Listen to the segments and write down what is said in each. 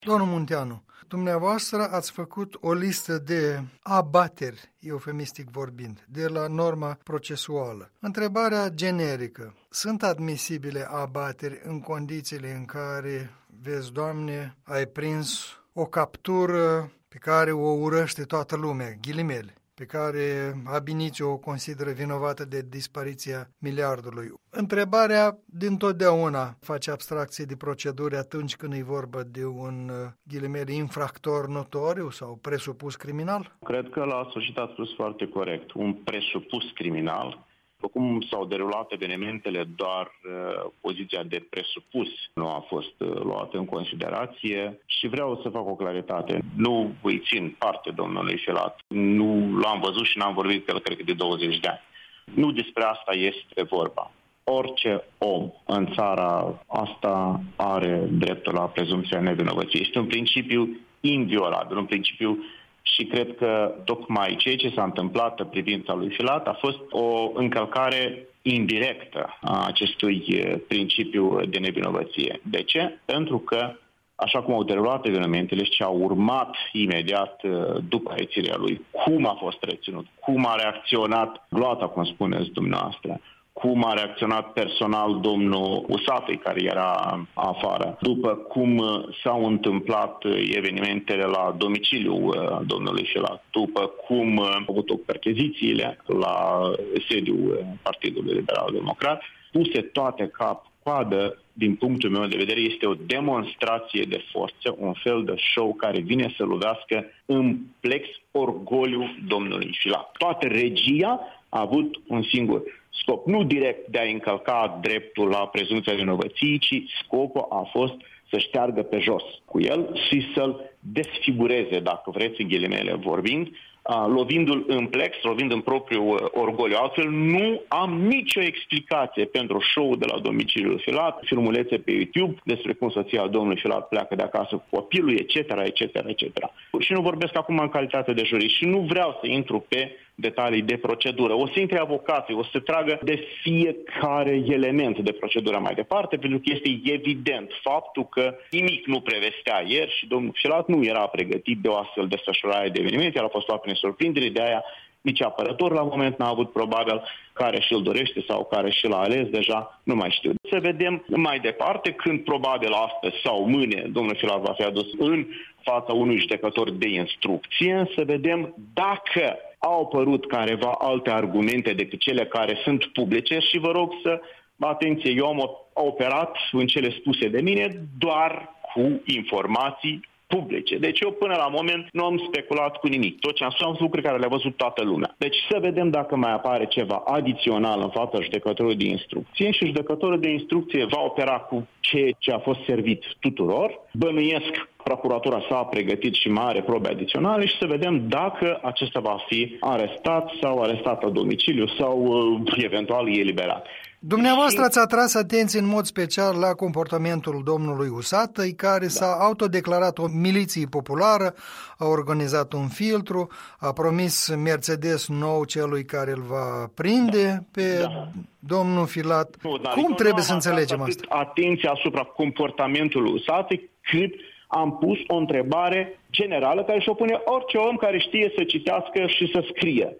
Domnul Munteanu, dumneavoastră ați făcut o listă de abateri, eufemistic vorbind, de la norma procesuală. Întrebarea generică. Sunt admisibile abateri în condițiile în care, vezi, Doamne, ai prins o captură pe care o urăște toată lumea, ghilimele, pe care Abinițiu o consideră vinovată de dispariția miliardului. Întrebarea dintotdeauna face abstracție de proceduri atunci când e vorba de un, ghilimele, infractor notoriu sau presupus criminal? Cred că la sfârșit ați spus foarte corect. Un presupus criminal. Cum s-au derulat evenimentele, doar poziția de presupus nu a fost luată în considerație și vreau să fac o claritate. Nu îi țin parte domnului Filat. Nu l-am văzut și n-am vorbit cu el, cred că de 20 de ani. Nu despre asta este vorba. Orice om în țara asta are dreptul la prezumția nevinovăției. Este un principiu inviolabil, un principiu. Și cred că tocmai ceea ce s-a întâmplat în privința lui Filat a fost o încălcare indirectă a acestui principiu de nevinovăție. De ce? Pentru că, așa cum au derulat evenimentele și au urmat imediat după reținerea lui, cum a fost reținut, cum a reacționat gloata, cum spuneți dumneavoastră, cum a reacționat personal domnul Usatăi, care era afară, după cum s-au întâmplat evenimentele la domiciliul domnului Filat, după cum au avut perchezițiile la sediul Partidului Liberal Democrat, puse toate cap-coadă, din punctul meu de vedere, este o demonstrație de forță, un fel de show care vine să lovească în plex orgoliul domnului Filat. Toată regia a avut un singur scop, nu direct de a încălca dreptul la prezumția vinovăției, ci scopul a fost să șteargă pe jos cu el și să-l desfigureze, dacă vreți, în ghilimele vorbind, lovindu-l în plex, lovind în propriul orgoliu. Altfel, nu am nicio explicație pentru show-ul de la domiciliul Filat, filmulețe pe YouTube despre cum soția domnului Filat pleacă de acasă cu copilul, etc., etc., etc. Și nu vorbesc acum în calitate de jurist și nu vreau să intru pe detalii de procedură. O să intre avocații, o să tragă de fiecare element de procedură mai departe, pentru că este evident faptul că nimic nu prevestea ieri și domnul Filat nu era pregătit de o astfel de desfășurare de evenimente, el a fost luat prin surprindere, de aia nici apărător la moment n-a avut probabil care și-l dorește sau care și-l a ales deja, nu mai știu. Să vedem mai departe când probabil astăzi sau mâine domnul Filat va fi adus în fața unui judecător de instrucție, să vedem dacă au apărut careva alte argumente decât cele care sunt publice și vă rog să, atenție, eu am operat în cele spuse de mine doar cu informații publice. Deci eu până la moment nu am speculat cu nimic. Tot ce am spus, lucruri care le-a văzut toată lumea. Deci să vedem dacă mai apare ceva adițional în fața judecătorului de instrucție și judecătorul de instrucție va opera cu ceea ce a fost servit tuturor. Bănuiesc procuratura s-a pregătit și mai are probe adiționale și să vedem dacă acesta va fi arestat sau arestat la domiciliu sau eventual eliberat. Dumneavoastră ați atras atenție în mod special la comportamentul domnului Usatăi, care s-a autodeclarat o miliție populară, a organizat un filtru, a promis Mercedes nou celui care îl va prinde pe domnul Filat. Cum trebuie să înțelegem asta? Atenție asupra comportamentului Usatăi, cât am pus o întrebare generală care și-o pune orice om care știe să citească și să scrie.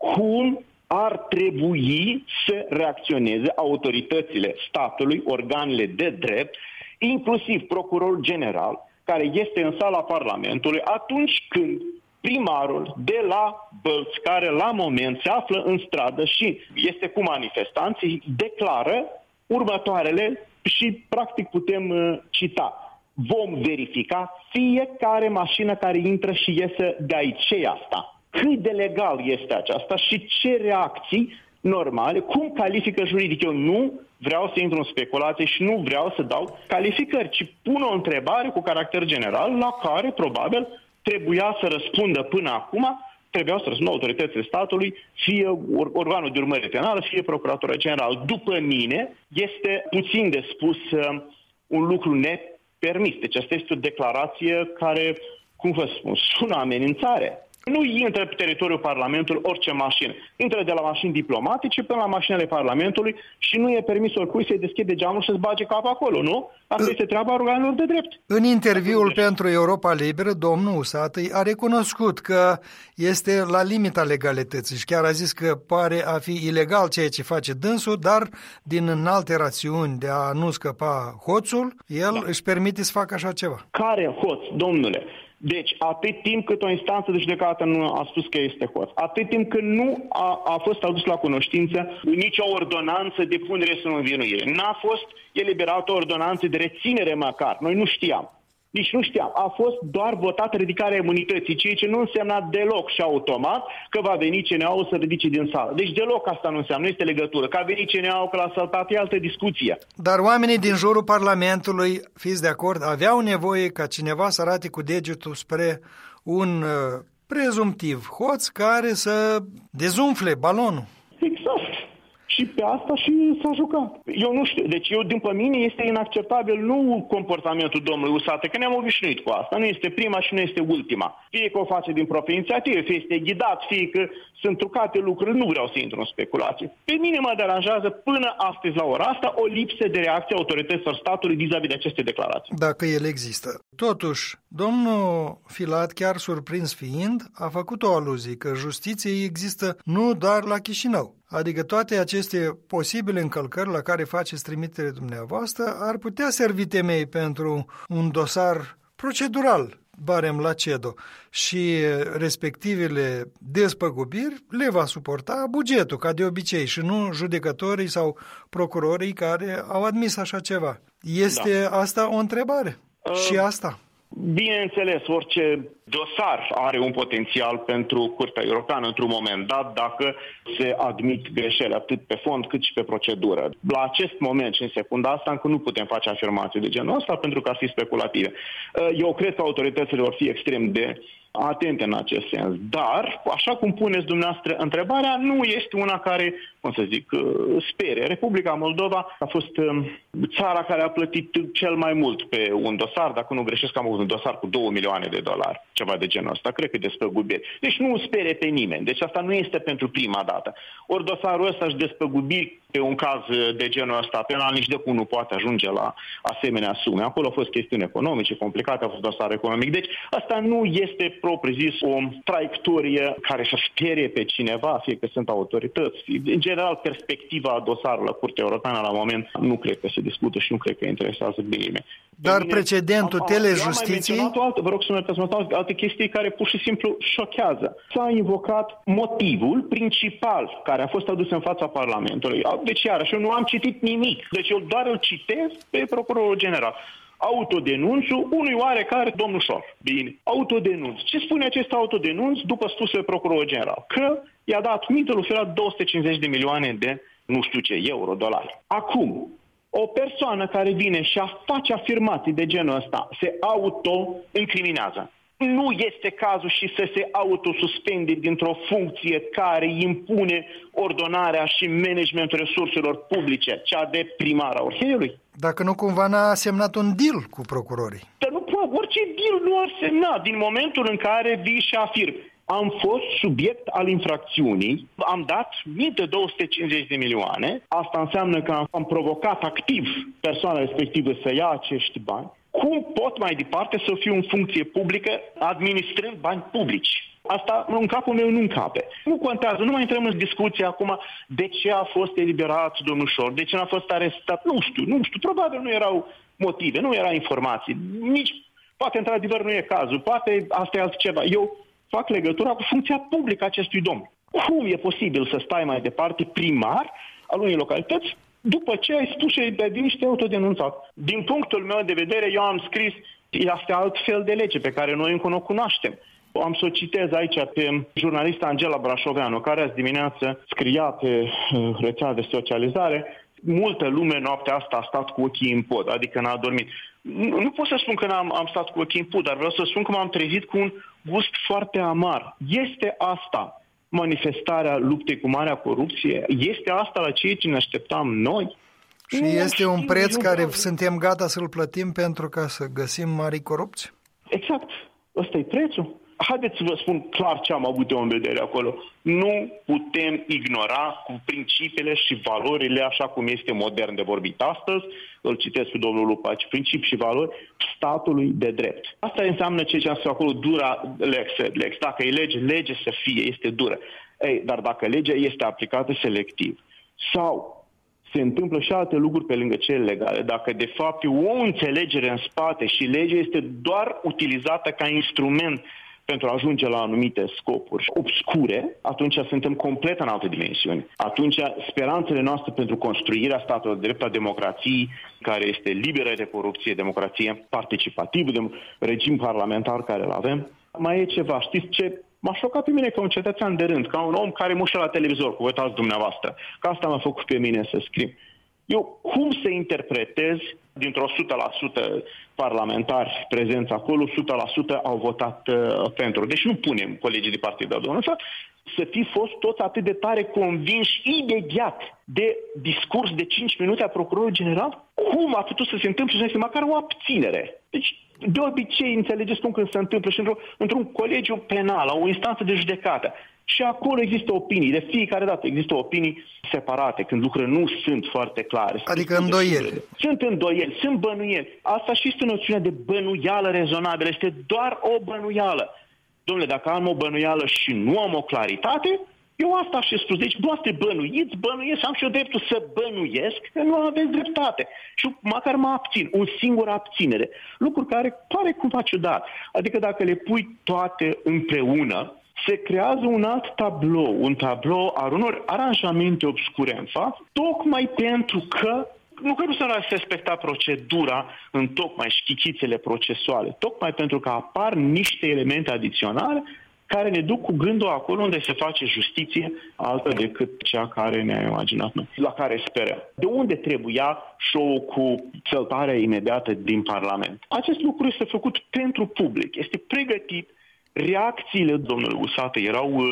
Cum ar trebui să reacționeze autoritățile statului, organele de drept, inclusiv procurorul general, care este în sala Parlamentului, atunci când primarul de la Bălți, care la moment se află în stradă și este cu manifestanții, declară următoarele și practic putem cita. Vom verifica fiecare mașină care intră și iese de aici. Ce e asta? Cât de legal este aceasta și ce reacții normale, cum califică juridic? Eu nu vreau să intru în speculație și nu vreau să dau calificări, ci pun o întrebare cu caracter general la care probabil trebuia să răspundă până acum, trebuiau să răspundă autoritățile statului, fie organul de urmărire penală, fie procuratura general. După mine, este puțin de spus un lucru nepermis. Deci asta este o declarație care, cum vă spun, sună amenințare. Nu intră pe teritoriul Parlamentului orice mașină. Intră de la mașini diplomatice până la mașinile Parlamentului și nu e permis oricui să-i deschide geamul și să-ți bage capul acolo, nu? Asta este treaba organelor de drept. În interviul pentru Europa Liberă, domnul Usatăi a recunoscut că este la limita legalității și chiar a zis că pare a fi ilegal ceea ce face dânsul, dar din înalte rațiuni de a nu scăpa hoțul, el își permite să facă așa ceva. Care hoț, domnule? Deci, atât timp cât o instanță de judecată nu a spus că este hoț, atât timp cât nu a fost adus la cunoștință nicio ordonanță de punere sub învinuire, n-a fost eliberată o ordonanță de reținere măcar, noi nu știam. Nici nu știam. A fost doar votată ridicarea imunității, ceea ce nu însemna deloc și automat că va veni CNA-ul să ridice din sală. Deci deloc asta nu înseamnă, nu este legătură. Că a venit CNA-ul, că l-a saltat, e altă discuție. Dar oamenii din jurul Parlamentului, fiți de acord, aveau nevoie ca cineva să arate cu degetul spre un prezumtiv hoț care să dezumfle balonul. Exact. Și pe asta și s-a jucat. Eu nu știu. Deci după mine, este inacceptabil nu comportamentul domnului Usată, că ne-am obișnuit cu asta. Nu este prima și nu este ultima. Fie că o face din proprie inițiativă, fie este ghidat, fie că sunt trucate lucruri, nu vreau să intru în speculații. Pe mine mă deranjează până astăzi la ora asta o lipsă de reacție a autorităților statului vis-a-vis de aceste declarații. Dacă el există. Totuși, domnul Filat, chiar surprins fiind, a făcut o aluzie că justiție există nu doar la Chișinău. Adică toate aceste posibile încălcări la care faceți trimitere dumneavoastră ar putea servi temei pentru un dosar procedural, barem la CEDO, și respectivele despăgubiri le va suporta bugetul, ca de obicei, și nu judecătorii sau procurorii care au admis așa ceva. Este asta o întrebare? Și asta? Bineînțeles, orice dosar are un potențial pentru Curtea Europeană într-un moment dat, dacă se admit greșeli atât pe fond cât și pe procedură. La acest moment și în secunda asta încă nu putem face afirmații de genul ăsta pentru că ar fi speculative. Eu cred că autoritățile vor fi extrem de atente în acest sens, dar, așa cum puneți dumneavoastră întrebarea, nu este una care, cum să zic, sperie. Republica Moldova a fost țara care a plătit cel mai mult pe un dosar, dacă nu greșesc, am avut un dosar cu $2 milioane, ceva de genul ăsta, cred că despăgubiri. Deci nu sperie pe nimeni, deci asta nu este pentru prima dată. Ori dosarul ăsta își despăgubi pe un caz de genul ăsta penal, nici de cum nu poate ajunge la asemenea sume. Acolo au fost chestiuni economice complicate, a fost dosar economic. Deci asta nu este propriu-zis o traiectorie care să sperie pe cineva, fie că sunt autorități. În general, perspectiva dosarului la Curtea Europeană la moment nu cred că se discută și nu cred că interesează pe nimeni. Dar precedentul telejustiției... Vă rog să mă alte chestii care pur și simplu șochează. S-a invocat motivul principal care a fost adus în fața Parlamentului. Deci, iarăși, eu nu am citit nimic. Deci eu doar îl citez pe procurorul general. Autodenunțul unui oarecare domnușor. Bine. Autodenunț. Ce spune acest autodenunț după spusele procurorul general? Că i-a dat minte lui Filat 250 de milioane de, nu știu ce, euro, dolari. Acum, o persoană care vine și face afirmații de genul ăsta se auto-incriminează. Nu este cazul și să se autosuspende dintr-o funcție care impune ordonarea și managementul resurselor publice, cea de primar a Orheiului. Dacă nu cumva n-a semnat un deal cu procurorii. Dar nu poate, orice deal nu ar semna din momentul în care vii și afirm. Am fost subiect al infracțiunii, am dat minte 250 de milioane, asta înseamnă că am provocat activ persoana respectivă să ia acești bani. Cum pot mai departe să fiu în funcție publică administrând bani publici? Asta în capul meu nu încape. Nu contează, nu mai intrăm în discuție acum de ce a fost eliberat domnul Șor, de ce n-a fost arestat, nu știu, probabil nu erau motive, nu erau informații, nici, poate într-adevăr nu e cazul, poate asta e altceva. Eu fac legătura cu funcția publică a acestui domn. Cum e posibil să stai mai departe primar al unei localități după ce ai spus și de niște autodenunțat? Din punctul meu de vedere, eu am scris, este alt fel de lege pe care noi încă nu o cunoaștem. Am să o citez aici pe jurnalista Angela Brașoveanu, care azi dimineață scria pe rețeaua de socializare: multă lume noaptea asta a stat cu ochii în pod, adică n-a dormit. Nu pot să spun că am stat cu ochii în pod, dar vreau să spun că m-am trezit cu un gust foarte amar. Este asta manifestarea luptei cu marea corupție? Este asta la ceea ce ne așteptam noi? Și este un preț care suntem gata să-l plătim pentru ca să găsim mari corupți? Exact. Ăsta e prețul. haideți să vă spun clar ce am avut eu în vedere acolo. Nu putem ignora cu principiile și valorile, așa cum este modern de vorbit astăzi, îl citesc pe domnul Lupaci, principii și valori statului de drept. Asta înseamnă ce am spus acolo, dura lex. Dacă e lege să fie, este dură. Dar dacă legea este aplicată selectiv sau se întâmplă și alte lucruri pe lângă cele legale, dacă de fapt e o înțelegere în spate și legea este doar utilizată ca instrument pentru a ajunge la anumite scopuri obscure, atunci suntem complet în alte dimensiuni. Atunci speranțele noastre pentru construirea statului de drept, a democrației, care este liberă de corupție, democrație participativă, de regim parlamentar care îl avem, mai e ceva. Știți ce? M-a șocat pe mine ca un cetățean de rând, ca un om care mă uită la televizor, cum uitați dumneavoastră, că asta m-a făcut pe mine să scriu. Eu cum să interpretez dintr-o 100% parlamentari prezenți acolo, 100% au votat pentru. Deci nu punem colegii de partidul domnului să fi fost toți atât de tare convinși imediat de discurs de 5 minute a procurorului general? Cum a putut să se întâmple și nu este măcar o abținere? Deci, de obicei, înțelegeți cum când se întâmplă și într-un colegiu penal, la o instanță de judecată. Și acolo există opinii. De fiecare dată există opinii separate, când lucrurile nu sunt foarte clare. Adică îndoieli. Sunt îndoieli, sunt bănuieli. Asta și este noțiunea de bănuială rezonabilă. Este doar o bănuială. Dom'le, dacă am o bănuială și nu am o claritate, eu asta aș spus. Deci, voastre bănuiesc, am și eu dreptul să bănuiesc, că nu aveți dreptate. Și măcar mă abțin, o singură abținere. Lucruri care pare cumva ciudat. Adică dacă le pui toate împreună, se creează un alt tablou, un tablou al unor aranjamente obscure în față, tocmai pentru că nu se respecta procedura în tocmai șchichițele procesuale, tocmai pentru că apar niște elemente adiționale care ne duc cu gândul acolo unde se face justiție altă decât cea care ne-a imaginat noi, la care sperăm. De unde trebuia show-ul cu săltarea imediată din Parlament? Acest lucru este făcut pentru public, este pregătit. Reacțiile domnului Usată erau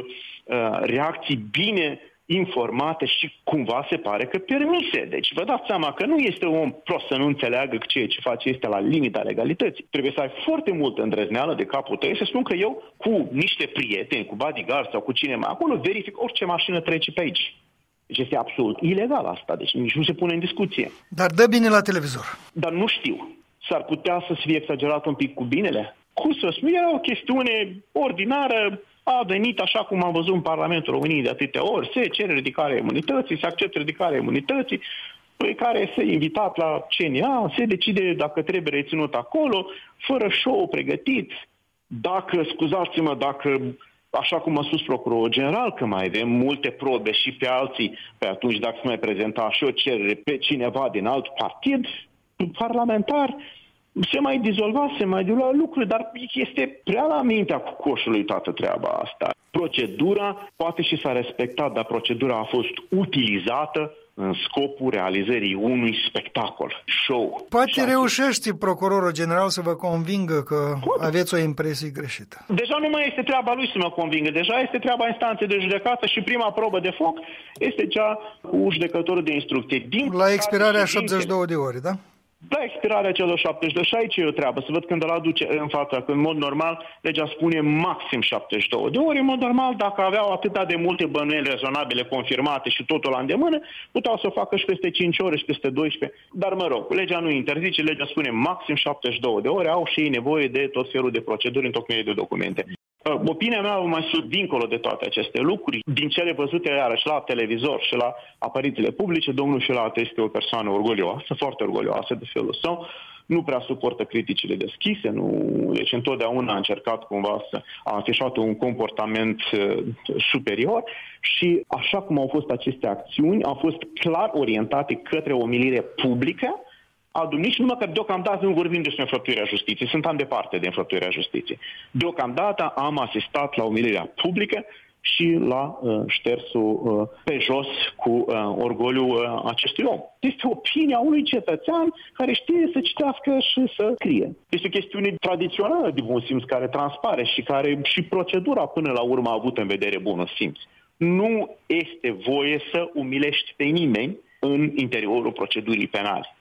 reacții bine informate și cumva se pare că permise. Deci vă dați seama că nu este un om prost să nu înțeleagă că ceea ce face este la limita legalității. Trebuie să ai foarte multă îndrăzneală de capul tău să spun că eu cu niște prieteni, cu bodyguard sau cu cine mai acolo, verific orice mașină trece pe aici. Deci este absolut ilegal asta, deci nici nu se pune în discuție. Dar dă bine la televizor. Dar nu știu. S-ar putea să fie exagerat un pic cu binele? Cum să spun? Era o chestiune ordinară, a venit așa cum am văzut în Parlamentul României de atâtea ori, se cere ridicarea imunității, se acceptă ridicarea imunității, pe care este invitat la CNA, se decide dacă trebuie reținut acolo, fără show pregătit, dacă, scuzați-mă, dacă, așa cum a spus procurorul general, că mai avem multe probe și pe alții, pe atunci dacă se mai prezenta și o cerere pe cineva din alt partid parlamentar, se mai dizolva lucruri, dar este prea la mintea cu coșului toată treaba asta. Procedura poate și s-a respectat, dar procedura a fost utilizată în scopul realizării unui spectacol, show. Poate reușește procurorul general să vă convingă că aveți o impresie greșită. Deja nu mai este treaba lui să mă convingă, deja este treaba instanței de judecată și prima probă de foc este cea cu judecătorul de instrucție. La expirarea 72 de ore, da? La expirarea celor 72, și aici e o treabă, să văd când îl aduce în fața, că în mod normal legea spune maxim 72 de ore, în mod normal dacă aveau atâta de multe bănuieli rezonabile confirmate și totul la îndemână, puteau să o facă și peste 5 ore și peste 12, dar mă rog, legea nu interzice, legea spune maxim 72 de ore, au și ei nevoie de tot felul de proceduri în tocmire de documente. Opinia mea mai sunt dincolo de toate aceste lucruri. Din cele văzute iarăși la televizor și la aparițiile publice, domnul Filat este o persoană orgolioasă, foarte orgolioasă de felul său, nu prea suportă criticile deschise, deci întotdeauna a încercat cumva să a afișat un comportament superior și așa cum au fost aceste acțiuni, au fost clar orientate către o umilire publică, nici numai că deocamdată nu vorbim despre înfăptuirea justiției, suntem departe de înfăptuirea justiției. Deocamdată am asistat la umilirea publică și la ștersul pe jos cu orgoliul acestui om. Este opinia unui cetățean care știe să citească și să scrie. Este o chestiune tradițională de bun simț care transpare și care și procedura până la urmă a avut în vedere bunul simț. Nu este voie să umilești pe nimeni în interiorul procedurii penale.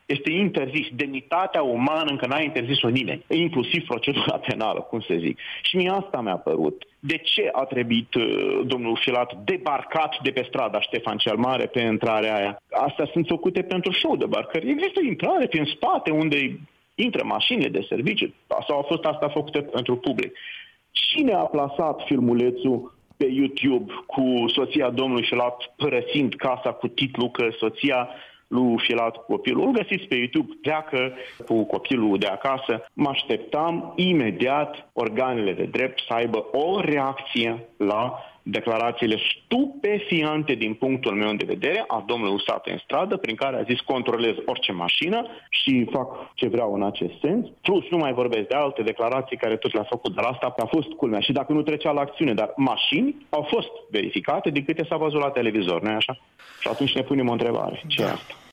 Este interzis. Demnitatea umană încă n-a interzis-o nimeni, inclusiv procedura penală, cum se zic. Și mie asta mi-a părut. De ce a trebuit domnul Filat debarcat de pe strada Ștefan cel Mare pe intrarea aia? Astea sunt făcute pentru show de barcări. Există intrare prin spate unde intră mașinile de serviciu. Sau a fost asta făcută pentru public. Cine a plasat filmulețul pe YouTube cu soția domnului Filat părăsind casa cu titlul că soția lui Filat cu copilul? Îl găsiți pe YouTube, pleacă cu copilul de acasă. Mă așteptam imediat organele de drept să aibă o reacție la declarațiile stupefiante din punctul meu de vedere a domnului Usată în stradă, prin care a zis controlez orice mașină și fac ce vreau în acest sens. Plus, nu mai vorbesc de alte declarații care tot le-a făcut, dar asta a fost culmea. Și dacă nu trecea la acțiune, dar mașini au fost verificate din câte s-a văzut la televizor, nu-i așa? Și atunci ne punem o întrebare. Ce e asta?